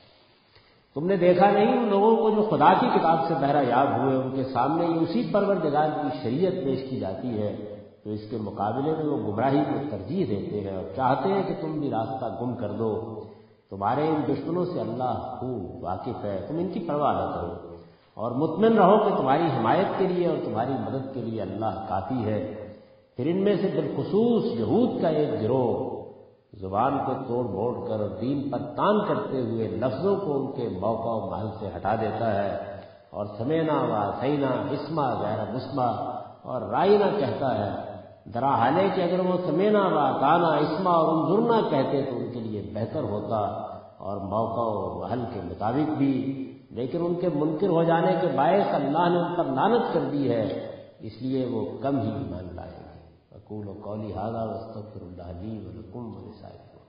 تم نے دیکھا نہیں ان لوگوں کو جو خدا کی کتاب سے بہرہ یاب ہوئے، ان کے سامنے یہ اسی پروردگار کی شریعت پیش کی جاتی ہے تو اس کے مقابلے میں وہ گمراہی کو ترجیح دیتے ہیں اور چاہتے ہیں کہ تم بھی راستہ گم کر دو. تمہارے ان دشمنوں سے اللہ خوب واقف ہے، تم ان کی پرواہ نہ کرو اور مطمئن رہو کہ تمہاری حمایت کے لیے اور تمہاری مدد کے لیے اللہ کافی ہے. پھر ان میں سے بالخصوص یہود کا ایک گروہ زبان کو توڑ موڑ کر اور دین پر تان کرتے ہوئے لفظوں کو ان کے موقع و محل سے ہٹا دیتا ہے اور سمینا و اطعنا، اسما غیر مسما اور رائنا کہتا ہے. درا حال ہے کہ اگر وہ سمینا و اطعنا، اسما اور انظرنا کہتے تو ان کے لیے بہتر ہوتا اور موقع و محل کے مطابق بھی. لیکن ان کے منکر ہو جانے کے باعث اللہ نے ان پر لعنت کر دی ہے، اس لیے وہ کم ہی ایمان لائے گے. اقول قولی ھذا واستغفر اللہ لی ولکم ولسائر